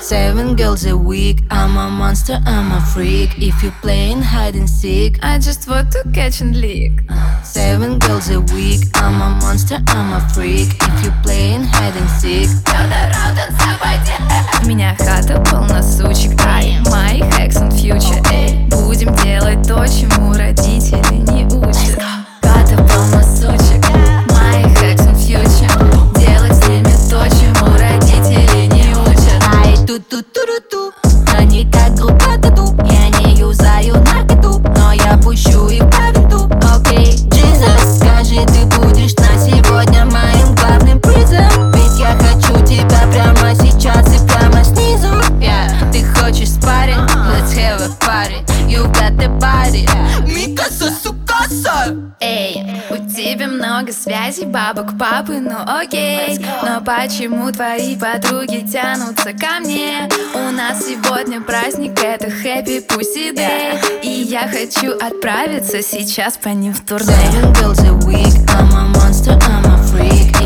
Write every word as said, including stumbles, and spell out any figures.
Seven girls a week, I'm a monster, I'm a freak. If you playing hide and seek, I just want to catch and lick. Seven girls a week, I'm a monster, I'm a freak. If you playing hide and seek, У меня хата полна сучек, ай, my hacks and future, эй. Будем делать то, чему родители не учат. Хата полна сучек, my hacks and future. Делать с ними то, чему родители не учат. ай, ту-ту-ту-ру-ту. Они как группа тату, я не юзаю наркоту, но я пущу их по винту. Окей, Jesus, скажи, ты будешь на сегодня моим главным призом. Ведь я хочу тебя прямо сейчас и прямо снизу. Yeah. Ты хочешь спарринг? Let's have a party. You got the body. Микаса, сукаса. Эй, у тебя много связей, бабок, папы, ну окей. Но почему твои подруги тянутся ко мне? У нас сегодня праздник, это Happy Pussy Day. И я хочу отправиться сейчас по ним в турне. Seven girls a week, I'm a monster, I'm a freak.